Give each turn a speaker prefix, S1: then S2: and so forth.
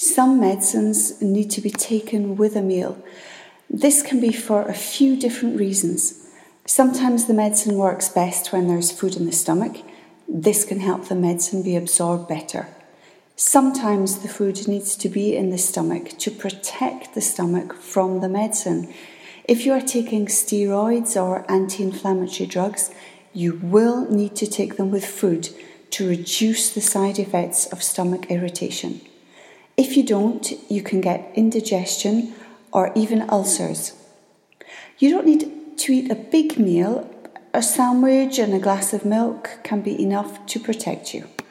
S1: Some medicines need to be taken with a meal. This can be for a few different reasons. Sometimes the medicine works best when there's food in the stomach. This can help the medicine be absorbed better. Sometimes the food needs to be in the stomach to protect the stomach from the medicine. If you are taking steroids or anti-inflammatory drugs, you will need to take them with food to reduce the side effects of stomach irritation. If you don't, you can get indigestion or even ulcers. You don't need to eat a big meal. A sandwich and a glass of milk can be enough to protect you.